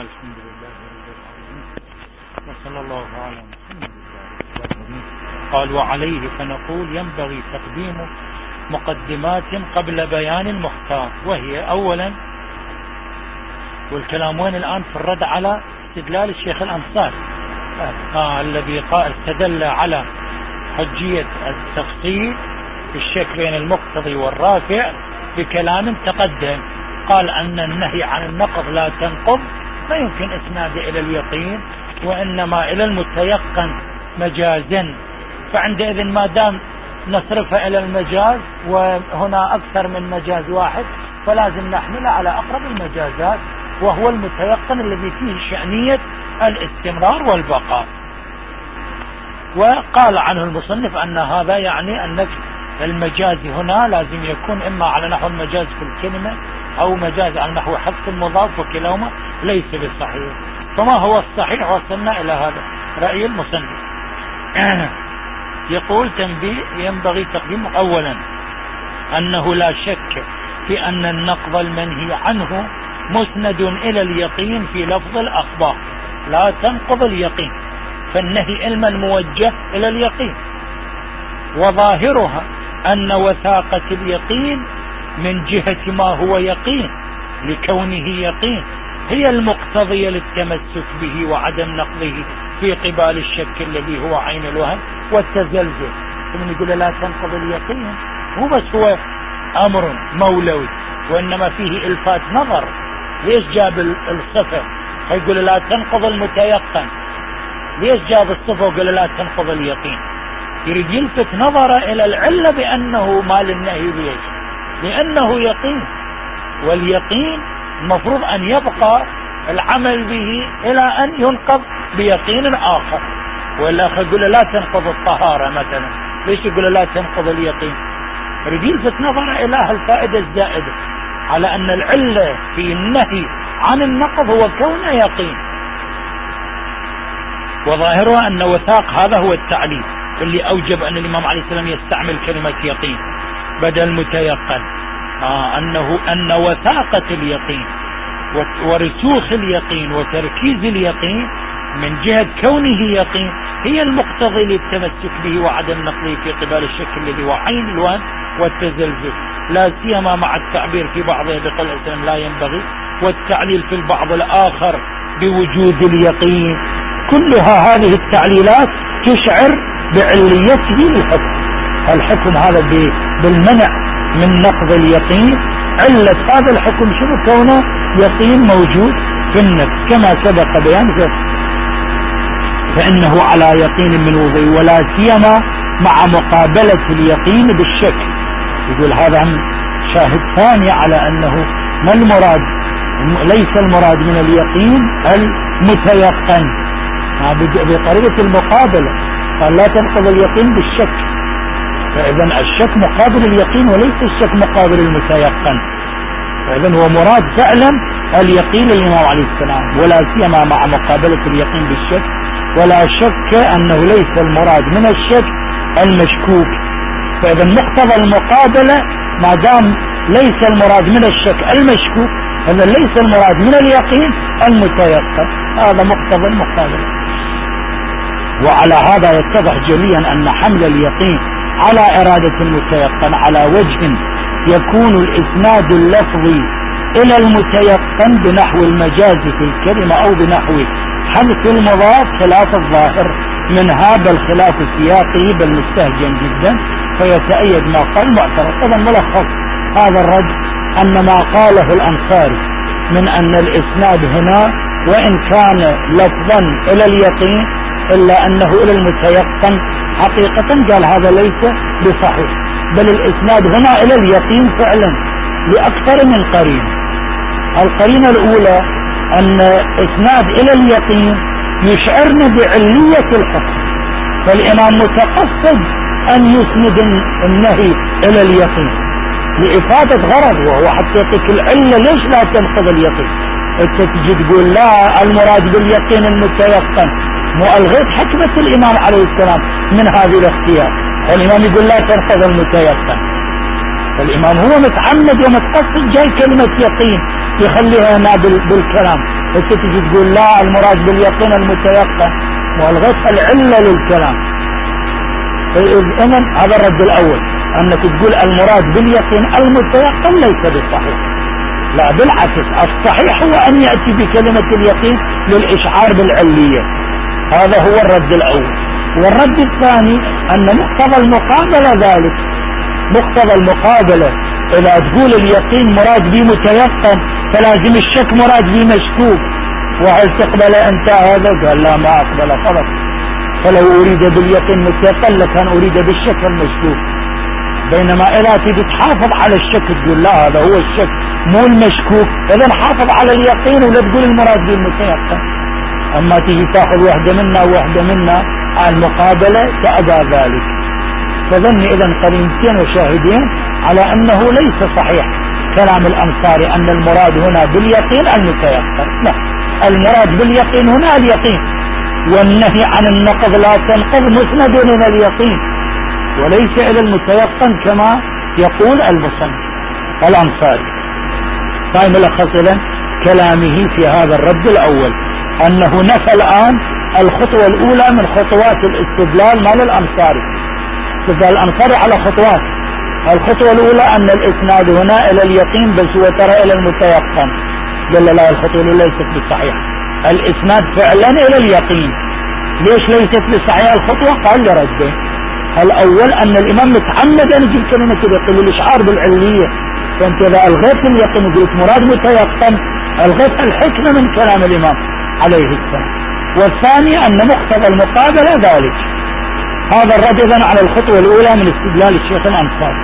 الحمد لله رب العالمين وصلى الله على محمد. قال وعليه فنقول ينبغي تقديم مقدمات قبل بيان المختار، وهي أولا، والكلام وين الآن في الرد على استدلال الشيخ الأنصاري الذي استدل على حجية التفصيل في الشك بين المقتضي والرافع بكلام تقدم. قال أن النهي عن النقض لا تنقض لا يمكن إسناده إلى اليقين وإنما إلى المتيقن مجازا، فعندئذ ما دام نصرفها إلى المجاز وهنا أكثر من مجاز واحد فلازم نحمله على أقرب المجازات وهو المتيقن الذي فيه شأنية الاستمرار والبقاء. وقال عنه المصنف أن هذا يعني أن المجاز هنا لازم يكون إما على نحو المجاز في الكلمة أو مجاز على نحو حذف المضاف، وكلاهما ليس بصحيح. فما هو الصحيح؟ وصلنا إلى هذا رأي المصنف. يقول تنبيه ينبغي تقديم أولا أنه لا شك في أن النقض المنهي عنه مسند إلى اليقين في لفظ الأخبار لا تنقض اليقين، فالنهي علما موجه إلى اليقين، وظاهرها أن وثاقة اليقين من جهة ما هو يقين لكونه يقين هي المقتضية للتمسك به وعدم نقضه في قبال الشك الذي هو عين الوهم والتزلزل. من يقول لا تنقض اليقين هو بس هو أمر مولوي وإنما فيه إلفات نظر. ليش جاب الصفة فيقول لا تنقض المتيقن؟ ليش جاب الصفة وقال لا تنقض اليقين؟ يريد يلفت نظر إلى العلة بأنه ما للنهي. ليش؟ لأنه يقين، واليقين المفروض أن يبقى العمل به إلى أن ينقض بيقين آخر. ولا يقول لا تنقض الطهارة مثلا، ليش يقول لا تنقض اليقين؟ يريد يلفت نظر إلى الفائدة الزائدة على أن العلة في النهي عن النقض هو كونه يقين، وظاهرها أن وثاق هذا هو التعليل اللي أوجب أن الإمام عليه السلام يستعمل كلمة يقين بدل متيقن. أن وثاقة اليقين ورسوخ اليقين وتركيز اليقين من جهة كونه يقين هي المقتضي للتمسك به وعدم نقضه في قبال الشك الذي هو عين الوهم والتزلزل، لا سيما مع التعبير في بعضه بقول الإسلام لا ينبغي، والتعليل في البعض الآخر بوجود اليقين. كلها هذه التعليلات تشعر بعليته للحكم. الحكم هذا بالمنع من نقض اليقين، علة هذا الحكم شنو؟ كونه يقين موجود في النفس كما سبق بيان، فإنه على يقين من وضوء ولا سيما مع مقابلة اليقين بالشك. يقول هذا شاهد ثاني على أنه ما المراد، ليس المراد من اليقين المتيقن بطريقة المقابلة. قال لا تنقض اليقين بالشك، فإذن الشك مقابل اليقين وليس الشك مقابل المتيقن. فإذن هو مراد فعلا اليقين للإمام عليه السلام، ولا سيما مع مقابلة اليقين بالشك. ولا شك أنه ليس المراد من الشك المشكوك، فإذن مقتضى المقابلة ما دام ليس المراد من الشك المشكوك إذن ليس المراد من اليقين المتيقن، هذا مقتضى المقابلة. وعلى هذا يتضح جليا أن حمل اليقين على إرادة المتيقن على وجه يكون الإسناد اللفظي إلى المتيقن بنحو المجاز في الكلمة أو بنحو حذف المضاف خلاف الظاهر من هذا الخلاف السياقي بل مستهجن جدا، فيتأيد ما قال معترض. إذن ملخص هذا الرد أن ما قاله الأنصاري من أن الإسناد هنا وإن كان لفظا إلى اليقين إلا أنه إلى المتيقن حقيقة، قال هذا ليس بصحيح، بل الإسناد هنا إلى اليقين فعلا لأكثر من قرينة. القرينة الأولى أن إسناد إلى اليقين يشعرنا بعلية الحكم، فالإمام متقصد أن يسند النهي إلى اليقين لإفادة غرض، وهو حتى يعطيك العلة ليش لا تنقض اليقين. أنت تجي تقول لا المراد باليقين المتيقن، مو ألغيت حكمة الإمام عليه السلام من هذه الاختيار. الإمام يقول لا تنقض المتيقن، فالإمام هو متعمد ومتقصد جاي كلمة يقين يخليها هنا بالكلام انت تجي تقول لا المراد باليقين المتيقن والغت العلة للكلام. إذن هذا الرد الأول، أنك تقول المراد باليقين المتيقن ليس بالصحيح، لا بالعكس الصحيح هو أن يأتي بكلمة اليقين للإشعار بالعلية. هذا هو الرد الأول. والرد الثاني أن مقتضى المقابلة ذلك، مقتضى المقابلة إذا تقول اليقين مراد به متيقن فلازم الشك مراد به مشكوك، وهل تقبل أنت هذا؟ قال لا ما أقبل خلص، فلو أريد باليقين متيقن لكان أريد بالشك المشكوك. بينما إذا تبي تحافظ على الشك تقول لا هذا هو الشك مو المشكوك، إذا حافظ على اليقين ولا تقول المراد به المتيقن. أما تيجي تأخذ واحدة منا وواحدة منا على المقابلة تأبى ذلك. فظني إذن قرينتين وشاهدين على أنه ليس صحيح كلام الأنصاري أن المراد هنا باليقين المتيقن، لا، المراد باليقين هنا اليقين، والنهي عن النقض لا تنقض مسند إلى اليقين وليس إلى المتيقن كما يقول المصنف الأنصاري. طيب ملخص إذن كلامه في هذا الرد الأول أنه نفى الآن الخطوة الأولى من خطوات الاستدلال مال الأنصاري. استدلال الأنصاري على خطوات، الخطوة الأولى أن الإسناد هنا إلى اليقين بس هو ترى إلى المتيقن، قال لا الخطوة الأولى ليست بالصحيح، الإسناد فعلا إلى اليقين. ليش ليست بالصحيح الخطوة؟ قال لردين. الأول أن الإمام متعمد أن يجيب كلمة اليقين للإشعار بالعلية، فأنت إذا ألغيت اليقين وقلت مراد متيقن ألغيت الحكمة من كلام الإمام عليه السلام. والثاني أن مقتضى المقابلة ذلك. هذا الرد إذن على الخطوة الأولى من استدلال الشيخ الأنصاري.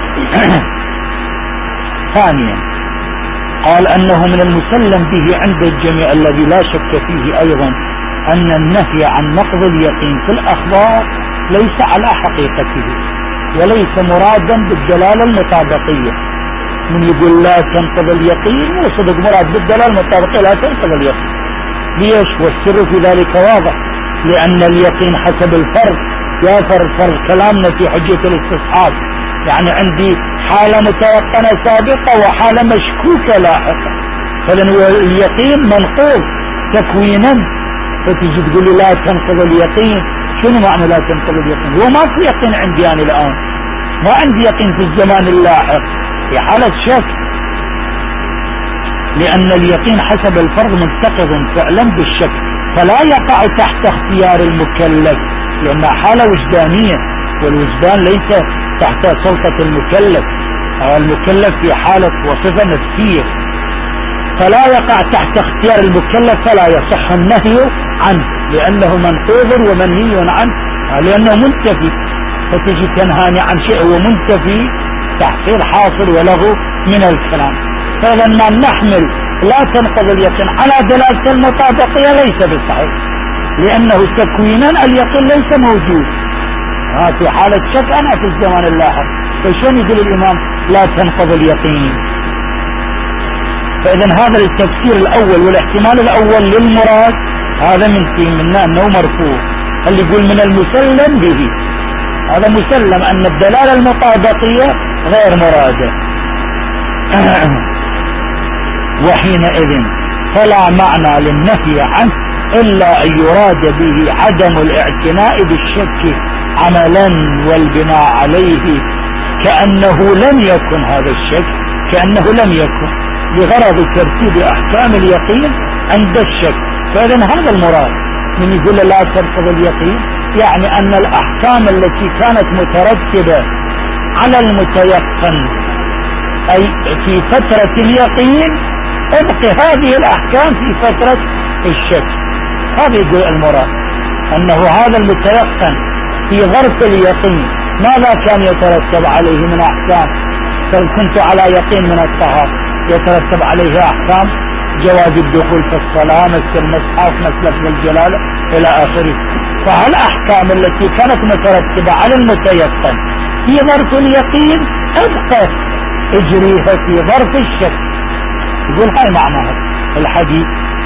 ثانيا قال أنه من المسلم به عند الجميع الذي لا شك فيه أيضا أن النهي عن نقض اليقين في الأخبار ليس على حقيقته وليس مرادا بالدلالة المطابقية. من يقول لا تنقض اليقين وصدق مراد بالدلالة المطابقية لا تنقض اليقين. ليش؟ والسر في ذلك واضح، لأن اليقين حسب الفرض يافر فرض كلامنا في حجة الاستصحاب، يعني عندي حالة متيقنة سابقة وحالة مشكوكة لاحقة، فلن اليقين منقوض تكوينا، فتجي تقول لي لا تنقض اليقين. شنو معنى لا تنقض اليقين؟ هو ما في يقين عندي أنا الآن، ما عندي يقين في الزمان اللاحق، في حالة شك، لأن اليقين حسب الفرض منتقض فعلا بالشك، فلا يقع تحت اختيار المكلف لأنها حالة وجدانية، والوجدان ليس تحت سلطة المكلف، المكلف في حالة وصفة نفسية، فلا يقع تحت اختيار المكلف، فلا يصح النهي عنه لأنه منقوض ومنهي عنه لأنه منتفي. فتجي تنهاني عن شيء هو منتفي تحصيل حاصل ولغو من الكلام. فإذا ما نحمل لا تنقض اليقين على دلالة المطابقية ليس بالصحيح، لأنه تكوينا اليقين ليس موجود في حالة شك أنا في الزمان اللاحق، فشون يقول الإمام لا تنقض اليقين؟ فإذا هذا التفسير الأول والاحتمال الأول للمراد هذا منا أنه مرفوع. اللي يقول من المسلم به هذا مسلم أن الدلالة المطابقية غير مرادة. وحينئذ فلا معنى للنهي عنه إلا أن يراد به عدم الاعتناء بالشك عملا والبناء عليه، كأنه لم يكن هذا الشك، كأنه لم يكن بغرض ترتيب أحكام اليقين عند الشك. فإذا هذا المراد من يقول لا ترتب اليقين، يعني أن الأحكام التي كانت مترتبة على المتيقن أي في فترة اليقين ابقي هذه الأحكام في فترة الشك. هذا يقول المراد أنه هذا المتيقن في ظرف اليقين ماذا كان يترتب عليه من أحكام؟ كنت على يقين من الطهارة يترتب عليه أحكام جواز الدخول في الصلاة، مثل المصحف، مثل لفظ الجلالة إلى آخره. فهالأحكام التي كانت مترتبة على المتيقن في ظرف اليقين ابقى اجريها في ظرف الشك. يقول هاي معناها الحديث.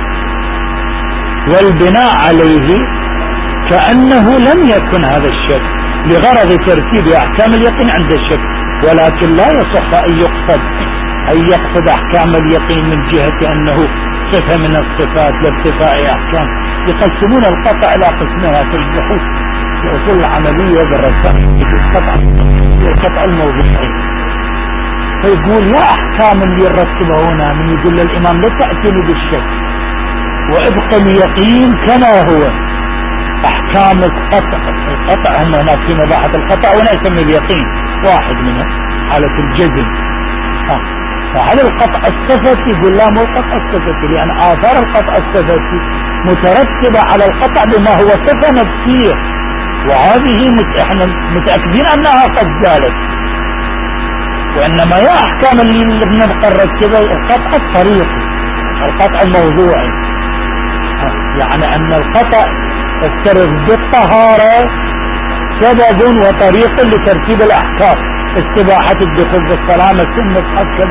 والبناء عليه كأنه لم يكن هذا الشك لغرض ترتيب أحكام اليقين عند الشك، ولكن لا يصح أن يقصد أحكام اليقين من جهة أنه صفة من الصفات لارتفاع أحكام. يقسمون القطع إلى قسمها في البحوث الأصول العملية بالرسائل القطع الموضوعي. فيقول لا أحكام اللي يرتبها هنا من يقول للإمام لا تأتني بالشك وابقى اليقين كما هو. أحكام القطع هم هناك في مباحث القطع ولا يسمي اليقين واحد منها حالة الجزم. فهل القطع الصفتي؟ يقول لا مو القطع الصفتي، لأن آثار القطع الصفتي مترتبة على القطع بما هو صفة نفسية، وهذه احنا متأكدين أنها قد زالت. وإنما يا أحكام اللي بنبقى نرتبها القطع الطريقي القطع الموضوعي، يعني أن القطع يفترض بالطهارة سبب وطريق لترتيب الأحكام. استباحة الدخول في الصلاة مسنة حكم.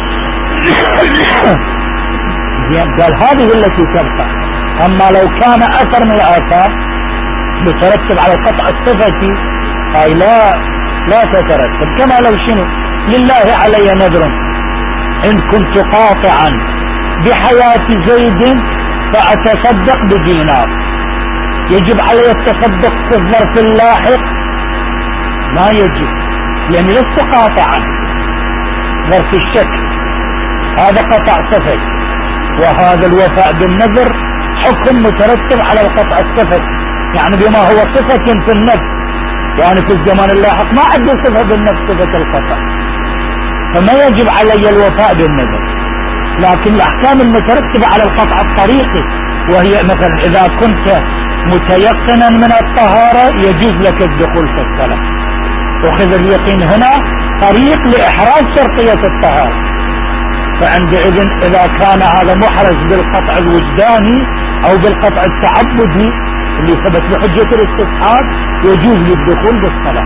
قال هذه التي تبقى. أما لو كان أثر من الآثار يترتب على القطع الصفتي أي لا تترتب. كما لو شنو لله علي نذر إن كنت قاطعا بحياة زيد فأتصدق بدينار، يجب علي التصدق في الظرف اللاحق؟ ما يجب، يعني لست قاطعا ظرف الشك، هذا قطع صفة. وهذا الوفاء بالنذر حكم مترتب على القطع الصفة، يعني بما هو صفة في النفس، يعني في الزمان اللاحق ما عنده صفة بالنفس صفة القطع، فما يجب علي الوفاء بالنذر. لكن الأحكام المترتبة على القطع الطريقي، وهي مثلا إذا كنت متيقنا من الطهارة يجوز لك الدخول في الصلاة، وخذ اليقين هنا طريق لإحراز شرطية الطهارة. فعندئذ إذا كان هذا محرز بالقطع الوجداني أو بالقطع التعبدي اللي ثبت بحجة الاستصحاب يجوز للدخول بالصلاة.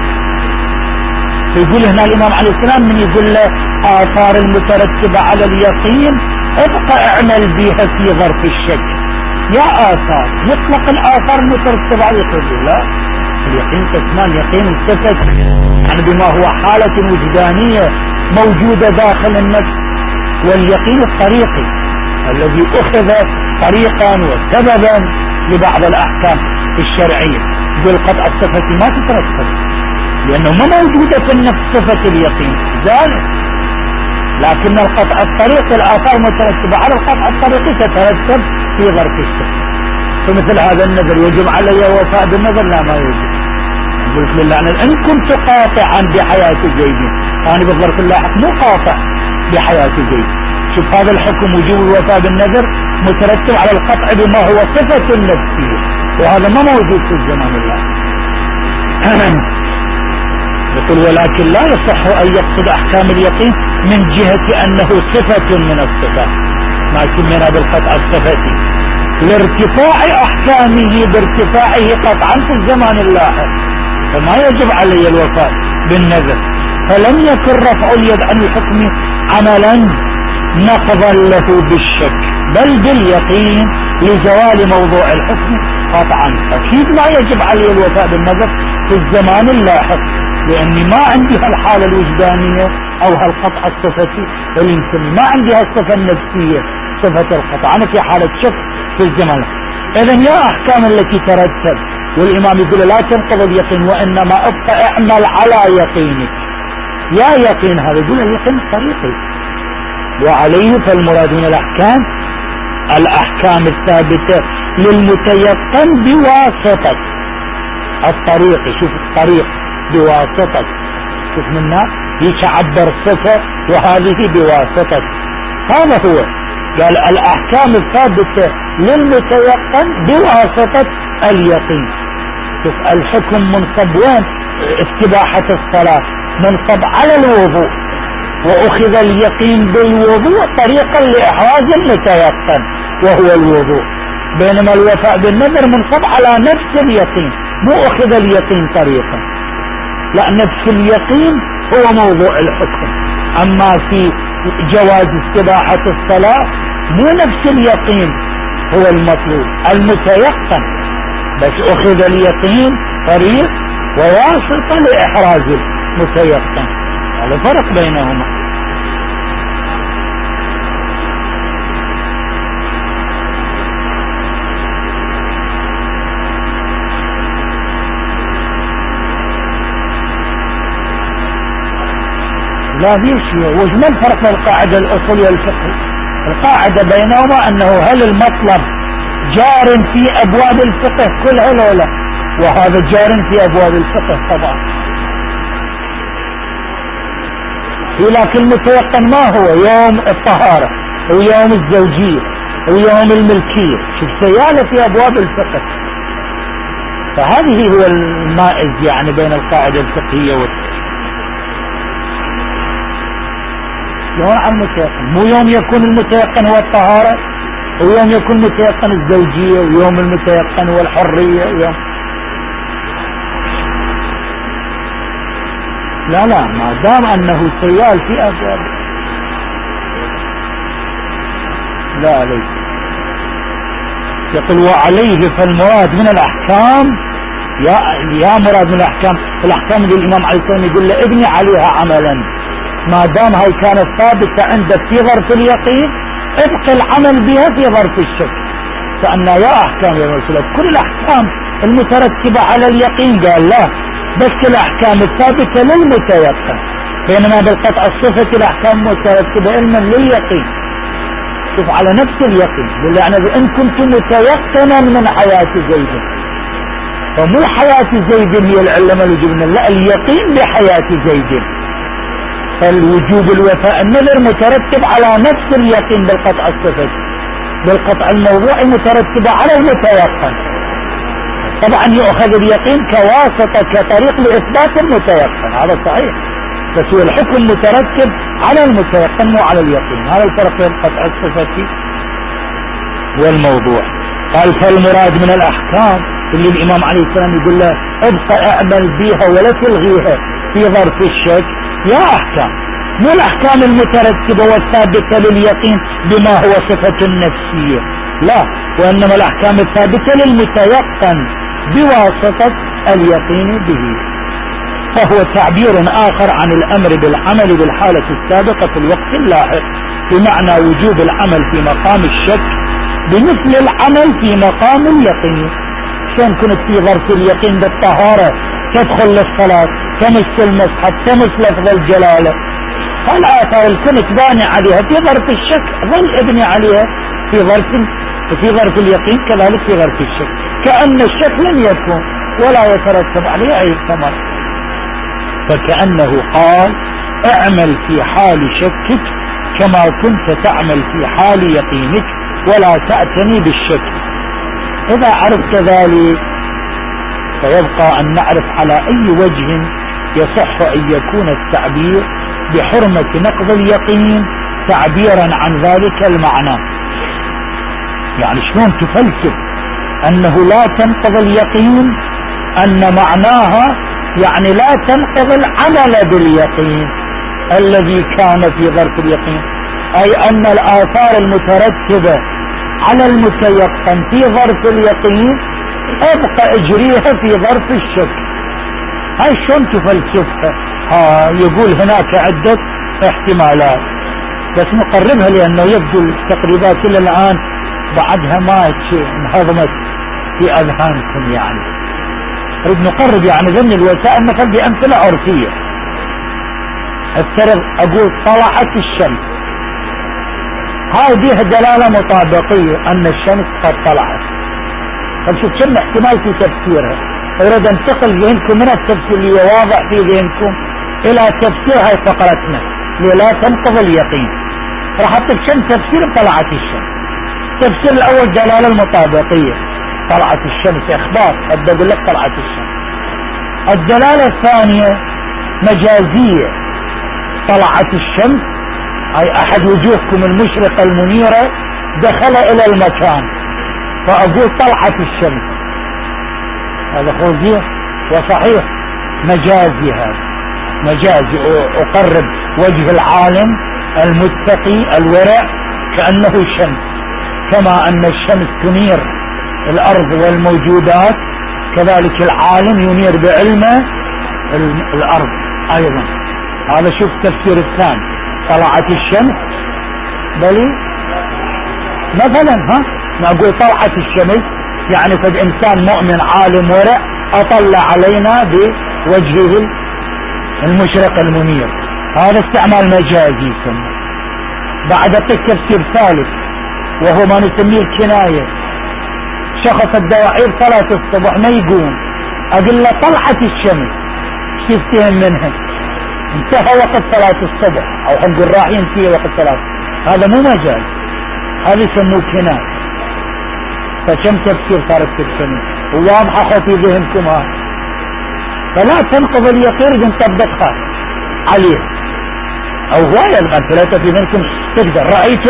فيقول هنا الإمام عليه السلام من يقول له آثار المترتبة على اليقين ابقى اعمل بها في ظرف الشك. يا آثار يطلق الآثار المترتبة على اليقين؟ لا، اليقين قسمان، يقين الصفة يعني بما هو حالة وجدانية موجودة داخل النفس، واليقين الطريقي الذي أخذ طريقا وسببا لبعض الأحكام الشرعية. بالقطع الصفة ما تترتب لأنه ما موجودة في النفس صفة اليقين ذلك، لكن القطع الطريقي الآثار مترتبة على القطع الطريقي تترتب في ظرف الشك. فمثل هذا النذر يجب علي وفاء بالنذر؟ لا، ما يجب. قلت لله إن كنت قاطعا بحياة زيد، أنا بالظرف اللاحق مو قاطع بحياة زيد. شوف هذا الحكم وجوب الوفاء بالنذر مترتب على القطع بما هو صفة نفسية، وهذا ما موجود في الزمان اللاحق. يقول ولكن لا يصح أن يقصد أحكام اليقين من جهة أنه صفة من الصفات، ما سمينا بالقطع الصفتي، لارتفاع أحكامه بارتفاعه قطعا في الزمان اللاحق، فما يجب علي الوفاء بالنذر. فلم يكن رفع اليد عن الحكم عملا نقضا له بالشك بل باليقين لزوال موضوع الحكم قطعا. أكيد ما يجب علي الوفاء بالنذر في الزمان اللاحق، لأني ما عندي هالحالة الوجدانية أو هالقطع الصفتي اللي نسمي، ما عندي هالصفة النفسية صفة القطع، أنا في حالة شك في الزمان. إذن يا أحكام التي ترتب، والإمام يقول لا تنقض اليقين وإنما ابقى اعمل على يقينك. يا يقين هذا يقول اليقين الطريقي، وعليه فالمراد من الأحكام الثابتة للمتيقن بواسطة الطريق. شوف الطريق بواسطة، شوف منا يتعبر صفة وهذه بواسطة، هذا هو. قال الأحكام الثابتة للمتيقن بواسطة اليقين. شوف الحكم منصب وين؟ استباحة الصلاة منصب على الوضوء، وأخذ اليقين بالوضوء طريقا لإحراز المتيقن وهو الوضوء، بينما الوفاء بالنذر منصب على نفس اليقين، مو أخذ اليقين طريقا، لا، نفس اليقين هو موضوع الحكم. أما في جواز استباحة الصلاة مو نفس اليقين هو المطلوب، المتيقن، بس أخذ اليقين طريق وواسطة لإحراز المتيقن، هذا فرق بينهما. لا ليش وش الفرق بين القاعدة الأصولية والفقه؟ القاعدة بينهما أنه هل المطلب جار في أبواب الفقه كلها ولا لا؟ وهذا جار في أبواب الفقه طبعا. لكن المتيقن ما هو؟ يوم الطهارة ويوم الزوجية ويوم الملكية، شوف سيالة في أبواب الفقه. فهذه هو المائز يعني بين القاعدة الفقهية يوم عن المتيقن، مو يوم يكون المتيقن هو الطهارة ويوم يكون متيقن الزوجية ويوم المتيقن هو الحرية ويوم لا ما دام أنه سيال في أبواب لا ليس. يقول وعليه فالمراد من الأحكام يا مراد من الأحكام اللي الإمام عليه السلام يقول له ابني عليها عملا، ما دام هاي كانت ثابتة عندك في ظرف اليقين ابقى العمل بها في ظرف الشك. فأن يا أحكام يا رسول الله كل الأحكام المترتبة على اليقين قال لا، بس الأحكام الثابتة للمتيقن، بينما بالقطع الصفة الأحكام مترتبة علما لليقين. شوف على نفس اليقين يعني إن كنت متيقنا من حياة زيد، فمو حياة زيد هي العلم الوجوب، لا اليقين بحياة زيد. فالوجوب الوفاء النذر مترتب على نفس اليقين بالقطع الصفة، بالقطع الموضوعي مترتبة على المتيقن. طبعا يؤخذ اليقين كواسطة كطريق لإثبات المتيقن، هذا صحيح، بس هو الحكم مترتب على المتيقن مو على اليقين. هذا الفرق بين قطع الصفة والموضوع. قال فالمراد من الأحكام اللي الإمام عليه السلام يقول له ابقى اعمل بيها ولا تلغيها في ظرف الشك، يا أحكام مو الأحكام المترتبة والثابتة لليقين بما هو صفة نفسية، لا، وإنما الأحكام الثابتة للمتيقن بواسطة اليقين به. فهو تعبير آخر عن الأمر بالعمل بالحالة السابقة في الوقت اللاحق، بمعنى وجوب العمل في مقام الشك بمثل العمل في مقام اليقين. شلون كنت في ظرف اليقين بالطهارة تدخل للصلاة تمس المصحف تمس لفظ الجلالة، فالآثار اللي كنت باني عليها في ظرف الشك ظل ابني عليها في ظرف اليقين، كذلك في ظرف الشك، كأن الشك لم يكن ولا يترتب عليه أي ثمر. فكأنه قال اعمل في حال شكك كما كنت تعمل في حال يقينك ولا تعتني بالشك. إذا عرفت ذلك فيبقى أن نعرف على أي وجه يصح أن يكون التعبير بحرمة نقض اليقين تعبيرا عن ذلك المعنى. يعني شلون تفلسف أنه لا تنقض اليقين، أن معناها يعني لا تنقض العمل باليقين الذي كان في ظرف اليقين، أي أن الآثار المترتبة على المتيقن في ظرف اليقين ابقى اجريها في ظرف الشك. هاي شلون تفلسفها؟ يقول هناك عدة احتمالات، بس نقربها لأنه يبدو التقريبات إلى الآن بعدها ما انهضمت في أذهانكم. يعني نريد نقرب يعني ضمن الوسائل مثل بأمثلة عرفية. افترض أقول طلعت الشمس، هاي بيها دلالة مطابقية أن الشمس قد طلعت. فشوف كم احتمال في تفسيرها. أريد أنتقل ذهنكم من التفسير اللي واضح في ذهنكم إلى تفسير هاي فقرتنا لا تنقض اليقين. راح أعطيك كم تفسير طلعت الشمس. التفسير الأول دلالة المطابقية، طلعت الشمس إخبار، أبدأ أقول لك طلعت الشمس. الدلالة الثانية مجازية، طلعت الشمس أي أحد وجوهكم المشرقة المنيرة دخل إلى المكان، فأقول طلعت الشمس، هذا خوزية وصحيح مجازي. هذا مجازي، أقرب وجه العالم المتقي الورع كأنه شمس، كما أن الشمس تنير الأرض والموجودات كذلك العالم ينير بعلمه الأرض أيضا. هذا شوف التفسير الثاني، طلعت الشمس بلي مثلا نقول طلعت الشمس يعني قد إنسان مؤمن عالم ورع أطلع علينا بوجهه المشرق المنير، هذا استعمال مجازي يسمى. بعد اعطيك تفسير ثالث وهو ما نسميه الكناية. شخص الدواعير صلاة الصبح ما يقوم، اقول له طلعت الشمس، ايش تفتهم منها؟ انتهى وقت صلاة الصبح، او نقول راح ينتهي وقت صلاة. هذا مو مجاز، هذا يسموه كناية. فكم تفسير صارت تفسير وواضحة خو في ذهنكم هذا. فلا تنقض اليقين اذا نطبقها عليه. او هواية الامثلة في ذهنكم تقدر. رأيت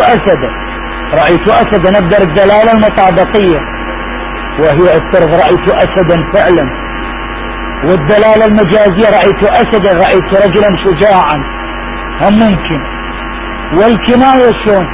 اسدا نقدر الدلالة المطابقية وهي افترض رأيت اسدا فعلا، والدلالة المجازية رأيت اسدا رأيت رجلا شجاعا هم ممكن. والكناية شلون؟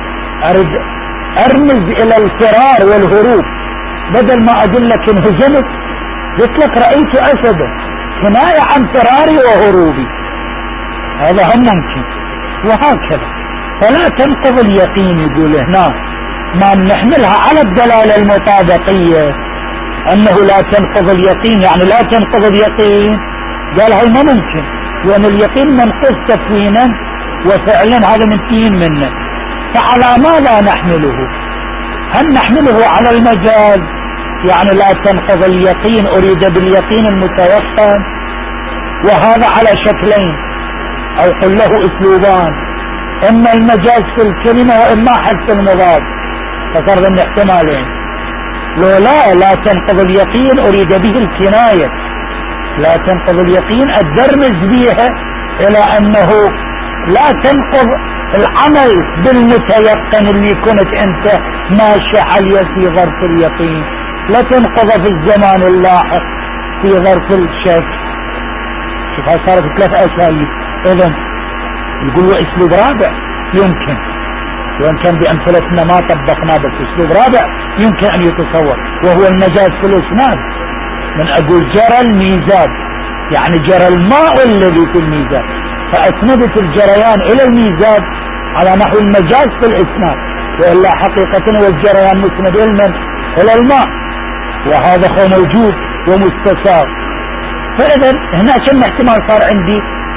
ارمز الى الفرار والهروب، بدل ما اقول لك انهزمت قلت لك رأيت اسدا، كناية عن فراري وهروبي، هذا هم ممكن. وهكذا. فلا تنقض اليقين يقول هنا ما نحملها على الدلالة المطابقية انه لا تنقض اليقين، يعني لا تنقض اليقين. قال هاي ما ممكن، لان اليقين منقوص تكوينا وفعلا، هذا منتهين منه. فعلى ماذا نحمله؟ هل نحمله على المجاز يعني لا تنقض اليقين اريد باليقين المتيقن، وهذا على شكلين او قل له اسلوبان، اما المجاز في الكلمة واما حذف المضاد. فصار ذن احتمالين. لو لا تنقض اليقين اريد به الكناية، لا تنقض اليقين الدرمز بها الى انه لا تنقض العمل بالمتيقن اللي كنت انت ماشي عليه في ظرف اليقين، لا تنقض في الزمان اللاحق في ظرف الشك. شوف هاي صارت 3 اساليب. اذن يقول له اسلوب رابع يمكن، وان كان بامثلتنا ما طبقناه، بس اسلوب رابع يمكن ان يتصور، وهو المجاز في الاسناد. من اقول جرى الميزاب يعني جرى الماء الذي في الميزاب، فاسندت الجريان الى الميزاب على نحو المجاز في الاسناد، والا حقيقة والجريان مسند الى الماء، وهذا هو موجود ومستساغ. فاذا هنا كم احتمال صار عندي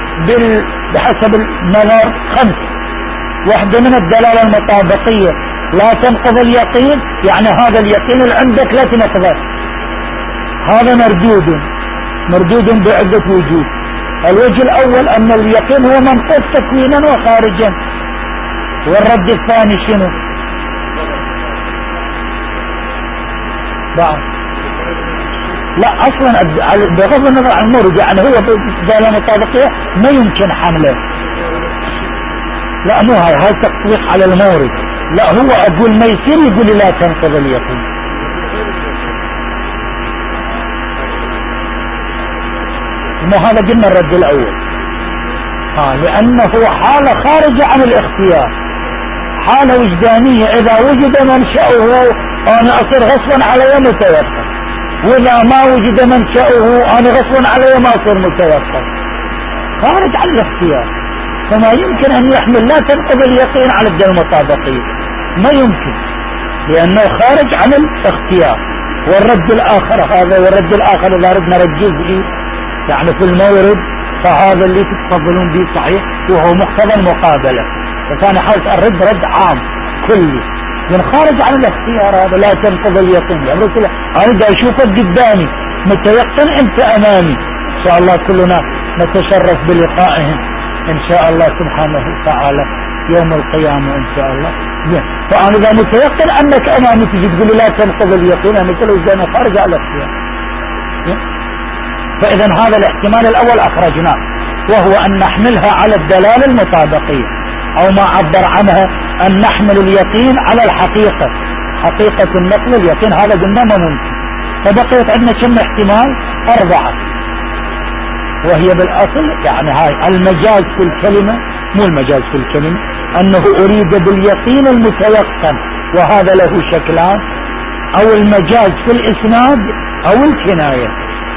بحسب المنار 5. واحدة من الدلالة المطابقية لا تنقض اليقين، يعني هذا اليقين اللي عندك لا تنقضه، هذا مردود بعدة وجوه. الوجه الاول ان اليقين هو منقوص تكوينا وخارجا. والرد الثاني شنو؟ بعض لا اصلا بغض النظر عن المورد، يعني هو بدلالة مطابقية ما يمكن حمله. لا مو هاي تطبيق على المورد. لا هو اقول ما يصير يقول لا تنقض اليقين. مو هذا قلنا الرد الاول. لانه حالة خارجة عن الاختيار، حالة وجدانية. اذا وجد منشأه انا اصير غصبا علي متيقن، واذا ما وجد منشأه انا غصبا علي ما اصير متيقن، خارج عن الاختيار. فما يمكن ان يحمل لا تنقض اليقين على الدلالة المطابقية، ما يمكن، لانه خارج عن الاختيار. والرد الاخر هذا، والرد الاخر اذا ردنا رد جزئي يعني في المورد، فهذا اللي تتفضلون به صحيح وهو مقتضى المقابلة. فكان حاولت الرد رد عام كلي من خارج عن الاختيار. هذا لا تنقض اليقين يا رسول الله، انا دا اشوفك قدامي متيقن انت امامي. ان شاء الله كلنا نتشرف بلقائهم ان شاء الله سبحانه وتعالى يوم القيامة ان شاء الله. فانا اذا متيقن انك امامي تجي تقول لا تنقض اليقين، انا مثل وجدنا خارج على الاختيار. فاذا هذا الاحتمال الاول اخرجناه، وهو ان نحملها على الدلالة المطابقية، او ما عبر عنها ان نحمل اليقين على الحقيقة، حقيقة النقل اليقين. هذا قلنا ما ممكن. فبقيت عندنا كم احتمال؟ 4. وهي بالاصل يعني هاي المجاز في الكلمة، مو المجاز في الكلمة، انه اريد باليقين المتيقن، وهذا له شكلان، او المجاز في الاسناد او الكناية.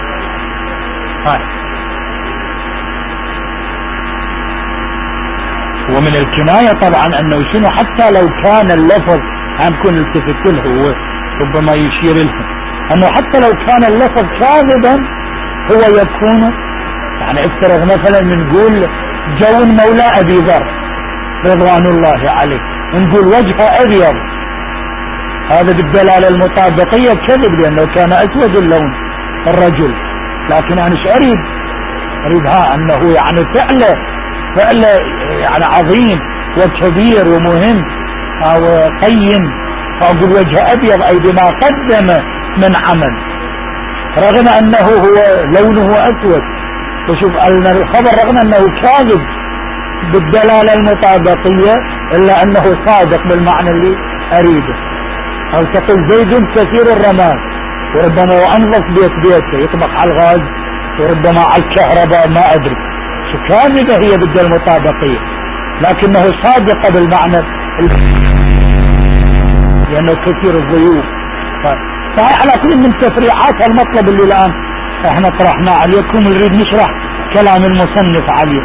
ومن الكناية طبعا انه شنو، حتى لو كان اللفظ هنكون التفت له، هو ربما يشير له انه حتى لو كان اللفظ كاذبا هو يكون، يعني افترض مثلا بنقول جو مولى أبي ذر رضوان الله عليه، نقول وجهه أبيض، هذا بالدلالة المطابقية كذب، لأنه كان أسود اللون الرجل. لكن أنا ايش أريد أنه يعني فعل يعني عظيم وكبير ومهم أو قيم، فأقول وجه أبيض أي بما قدم من عمل، رغم أنه هو لونه أسود. وشوف الخبر رغم أنه كاذب بالدلالة المطابقية إلا أنه صادق بالمعنى اللي أريده. أو تقول زيد كثير الرماد، وربما وأنظف بيته يطبخ على الغاز وربما على الكهرباء، ما أدري شو كاذبة هي بالدلالة المطابقية، لكنه صادق بالمعنى لأنه كثير الضيوف. فهي على كل من تفريعات المطلب اللي الآن احنا طرحنا عليكم، نريد نشرح كلام المصنف عليه.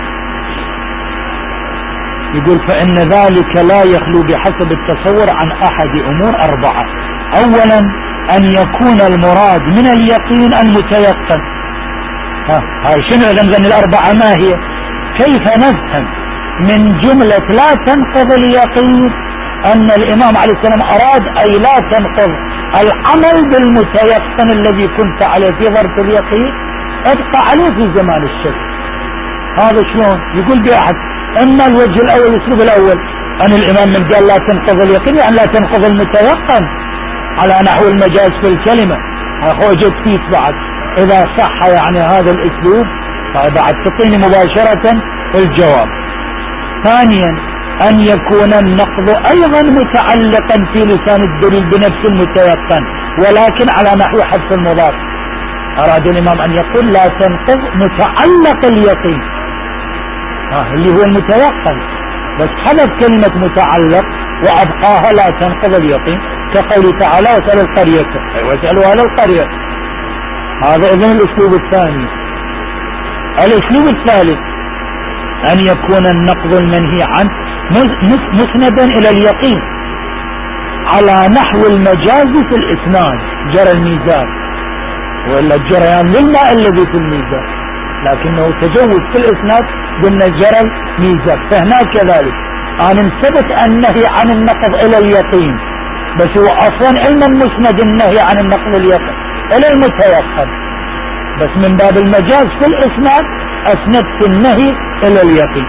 يقول فإن ذلك لا يخلو بحسب التصور عن أحد أمور 4. أولا أن يكون المراد من اليقين المتيقن. هاي شنو إذن ال4 ما هي؟ كيف نفهم من جملة لا تنقض اليقين أن الإمام عليه السلام أراد أي لا تنقض العمل بالمتيقن الذي كنت عليه في ظرف اليقين ابقى عليه في زمان الشك. هذا شلون؟ يقول بأحد اما الوجه الاول الاسلوب الاول ان الامام من قال لا تنقض اليقين يعني لا تنقض المتيقن على نحو المجاز في الكلمة، وجدت فيه بعد اذا صح يعني هذا الاسلوب بعد تعطيني مباشرة الجواب. ثانيا ان يكون النقض ايضا متعلقا في لسان الدليل بنفس المتيقن ولكن على نحو حذف المضاف. اراد الامام ان يقول لا تنقض متعلق اليقين اللي هو المتيقن، بس حذف كلمة متعلق وأبقاها لا تنقض اليقين، كقوله تعالى واسأل القرية واسألوا أهل القرية. هذا إذن الأسلوب الثاني. الأسلوب الثالث أن يكون النقض المنهي عنه مسندا إلى اليقين على نحو المجاز في الإسناد، جرى الميزان وإلا الجريان للماء الذي في الميزان، لكنه تجوز في الإسناد قلنا جرى الميزان. فهناك كذلك أن ثبت النهي عن النقض إلى اليقين، بس هو أصلا علما مسند النهي عن النقض اليقين إلى المتيقن، بس من باب المجاز في الإسناد أسندت النهي إلى اليقين،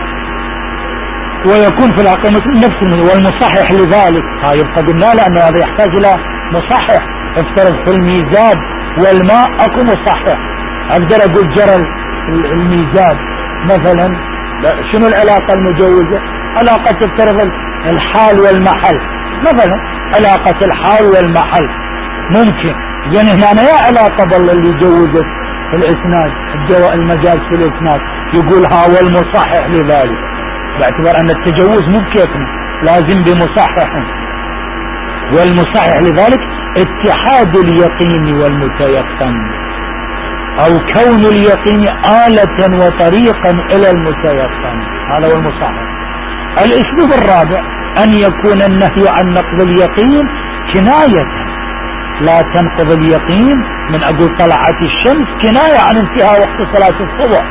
ويكون في الحقيقة نفس والمصحح لذلك. يبقى قلنا لأنه هذا يحتاج إلى مصحح. افترض في الميزان والماء أكو مصحح، أقدر أقول جرى الميزان مثلا، شنو العلاقة المجوزة؟ علاقة افترض الحال والمحل مثلا، علاقة الحال والمحل ممكن. يعني هنا يا علاقة بالله اللي جوزت الإسناد المجاز في الإسناد يقول ها والمصحح لذلك، باعتبار أن التجوز مو بكيفنا لازم بمصحح، والمصحح لذلك اتحاد اليقين والمتيقن أو كون اليقين آلة وطريقا إلى المتيقن، هذا هو المصحح. الأسلوب الرابع أن يكون النهي عن نقض اليقين كناية، لا تنقض اليقين من أقول طلعت الشمس كناية عن انتهاء وقت صلاة الصبح.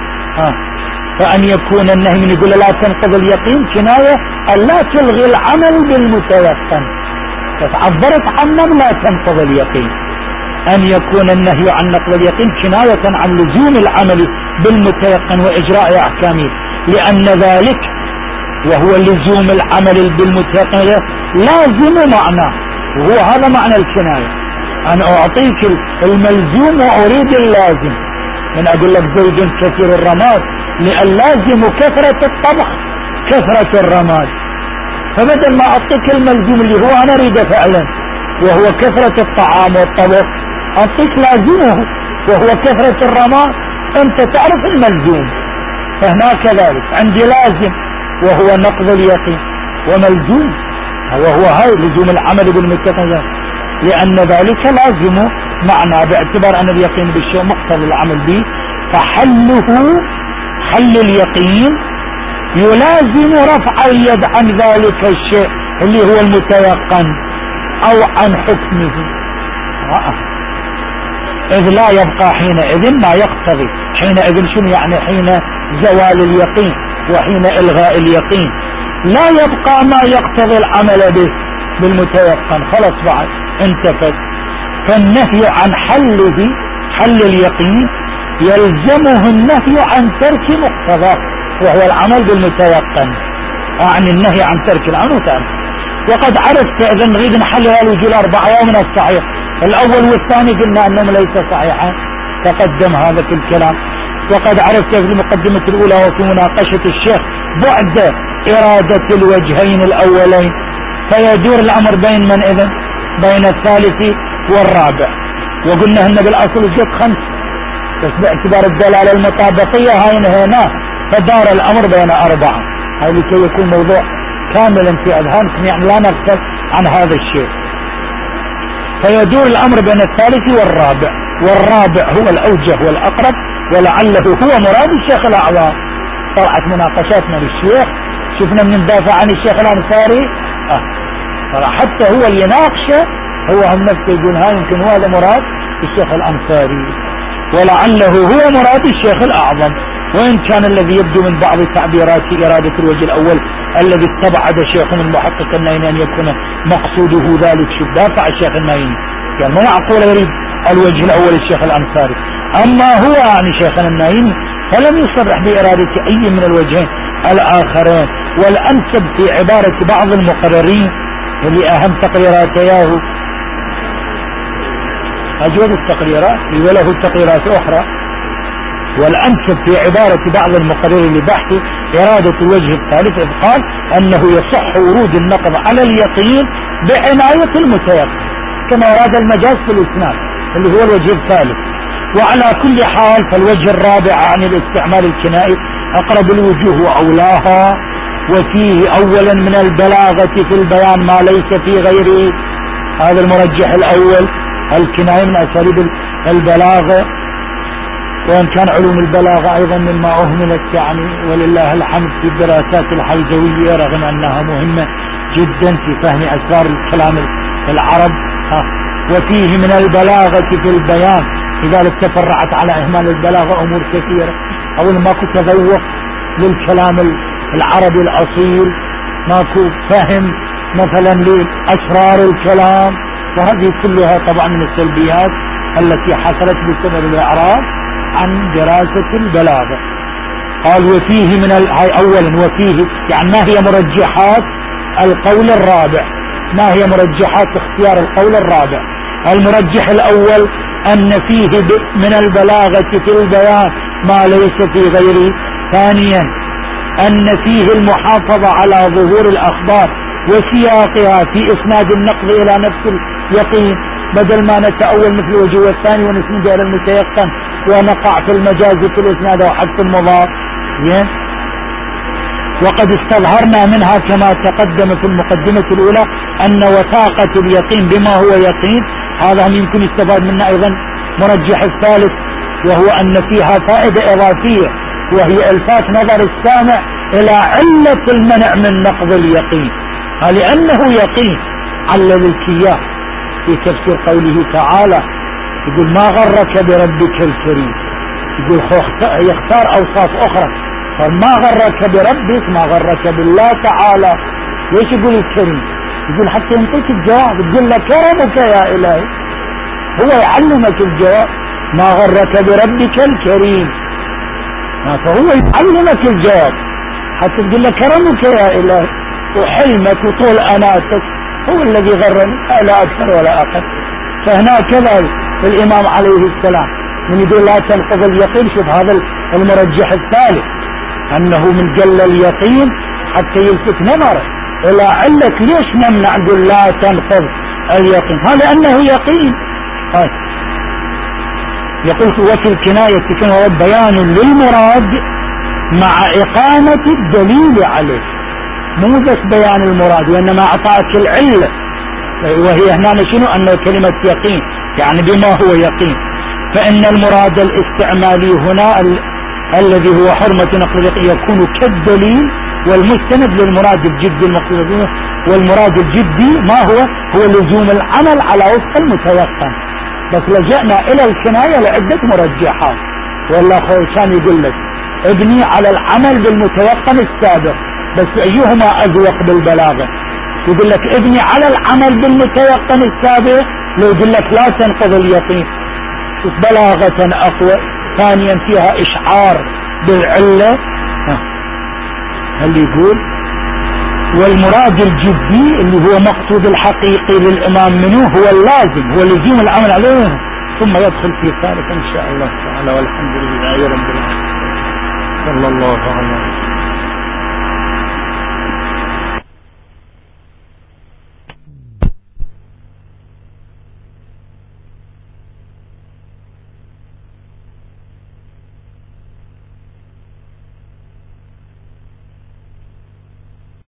فأن يكون النهي من يقول لا تنقض اليقين كناية أن لا تلغي العمل بالمتيقن، فتعبرت عنه لا تنقض اليقين. أن يكون النهي عن نقض اليقين كناية عن لزوم العمل بالمتيقن وإجراء أحكامه، لأن ذلك وهو لزوم العمل بالمتيقن لازم معناه، وهو هذا معنى الكناية. أنا أعطيك الملزوم وأريد اللازم، من أقول لك زيد كثير الرماد لأن لازم كثرة الطبخ كثرة الرماد، فبدل ما أعطيك الملزوم اللي هو أنا أريده فعلا وهو كثرة الطعام والطبخ، أعطيك لازمه وهو كثرة الرماد، أنت تعرف الملزوم. فهناك كذلك عندي لازم وهو نقض اليقين، وملزوم وهو هاي لزوم العمل بالمتيقن، لأن ذلك لازم معنى باعتبار أن اليقين بالشيء مقتضى العمل به، فحله حل اليقين يلازم رفع اليد عن ذلك الشيء اللي هو المتيقن أو عن حكمه، إذ لا يبقى حينئذ ما يقتضي. حينئذ شنو يعني؟ زوال اليقين وحين إلغاء اليقين لا يبقى ما يقتضي العمل به بالمتيقن، خلص بعد انتفت. فالنهي عن حل اليقين يلزمه النهي عن ترك مقتضاه وهو العمل بالمتيقن، عن النهي عن ترك العمل متيقن. وقد عرفت إذا نريد نحلل الوجوه الأربعة ومن الصحيح الأول والثاني قلنا أنهم ليس صحيحا، تقدم هذا في الكلام. وقد عرفت في المقدمة الأولى وفي مناقشة الشيخ بعد إرادة الوجهين الأولين، فيدور الأمر بين من إذن؟ بين الثالث والرابع. وقلنا هن بالأصل جت 5 بس باعتبار الدلالة المطابقية هاي هنا فدار الأمر بين 4. هاي لكي يكون موضوع كاملا في أذهانكم، يعني لا نغفل عن هذا الشيء. فيدور الأمر بين الثالث والرابع، والرابع هو الأوجه والأقرب ولعله هو مراد الشيخ الأعظم. طلعت مناقشاتنا للشيخ شفنا من ندافع عن الشيخ الأنصاري حتى هو اللي ناقشه هو هم نفسه يقول هاي يمكن هو هذا مراد الشيخ الأنصاري ولعله هو مراد الشيخ الأعظم. وإن كان الذي يبدو من بعض تعبيرات إرادة الوجه الأول الذي استبعد شيخ من محقق النايني أن يكون مقصوده ذلك، شو دافع الشيخ النايني قال ما معقول يريد الوجه الأول الشيخ الأنصاري، أما هو يعني شيخنا النايني فلم يصرح بإرادة أي من الوجهين الآخرين. والأنسب في عبارة بعض المقررين اللي أهم تقريرات ياهو أجود التقريرات وله تقريرات أخرى، والأنسب في عبارة بعض المقررين لبحث إرادة الوجه الثالث إذ قال أنه يصح ورود النقض على اليقين بعناية المتيقن كما أراد المجاز في الإسناد اللي هو الوجه الثالث. وعلى كل حال فالوجه الرابع عن الاستعمال الكنائي أقرب الوجوه وأولاها، وفيه أولا من البلاغة في البيان ما ليس في غيره. هذا المرجح الأول، الكناية من أساليب البلاغة، وإن كان علوم البلاغة أيضا مما أهملت يعني ولله الحمد في الدراسات الحيزوية رغم أنها مهمة جدا في فهم أسرار الكلام العرب. وفيه من البلاغة في البيان، لذلك تفرعت على إهمال البلاغة أمور كثيرة. أول ماكو تذوق للكلام العربي الأصيل، ماكو فهم مثلا لأسرار الكلام، وهذه كلها طبعا من السلبيات التي حصلت بسبب الإعراض عن دراسة البلاغة. قال وفيه من هاي أولا وفيه يعني ما هي مرجحات القول الرابع، ما هي مرجحات اختيار القول الرابع؟ المرجح الأول أن فيه من البلاغة في البيان ما ليس في غيره. ثانيا أن فيه المحافظة على ظهور الأخبار وسياقها في إسناد النقض إلى نفس اليقين بدل ما نتأول مثل الوجه الثاني ونسند إلى المتيقن ونقع في المجاز في الإسناد أو حذف المضاف. وقد استظهرنا منها كما تقدم في المقدمة الأولى أن وثاقة اليقين بما هو يقين هذا يمكن يستفاد منه أيضا مرجح الثالث، وهو أن فيها فائدة إضافية وهي إلفات نظر السامع إلى علة المنع من نقض اليقين، لأنه يقين علل الكياه في تفسير قوله تعالى يقول ما غرك بربك الكريم، يقول يختار أوصاف أخرى، فما غرك بربك ما غرك بالله تعالى. ليش يقول الكريم؟ يقول حتى ينطيك الجواب، يقول لك كرمك يا إلهي، هو يعلمك الجواب ما غرك بربك الكريم، فهو يعلمك الجواب حتى تقول لك كرمك يا إلهي وحلمك وطول أناتك هو الذي غرني لا أكثر ولا أقل. فهنا كذا الإمام عليه السلام من يقول لا تنقض اليقين، شوف هذا المرجح الثالث أنه من جل اليقين حتى يلفت نظره إلى علة ليش نمنع نقول لا تنقض اليقين، هذا أنه يقين. يقول وفي الكناية كان بيان للمراد مع إقامة الدليل عليه، مو بس بيان المراد وإنما أعطاك العلة، وهي هنا شنو؟ أنه كلمة يقين يعني بما هو يقين. فإن المراد الاستعمالي هنا الذي هو حرمة نقل اليقين يكون كالدليل والمستند للمراد الجدي المقصود به، والمراد الجدي ما هو لزوم العمل على وفق المتيقن. بس لجأنا إلى الكناية لعدة مرجحات، والله كان يقول لك ابني على العمل بالمتيقن السابق، بس ايهما اذوق بالبلاغة؟ يقول لك ابني على العمل بالمتيقن السابق، لو يقول لك لا تنقض اليقين، بلاغة اقوى. ثانيا فيها اشعار بالعلة. هل يقول والمراد الجدي اللي هو مقصود الحقيقي للامام منه هو اللازم، هو لزوم العمل عليه، ثم يدخل في ثالث ان شاء الله تعالى. والحمد لله رب العالمين. صلى الله عليه وسلم.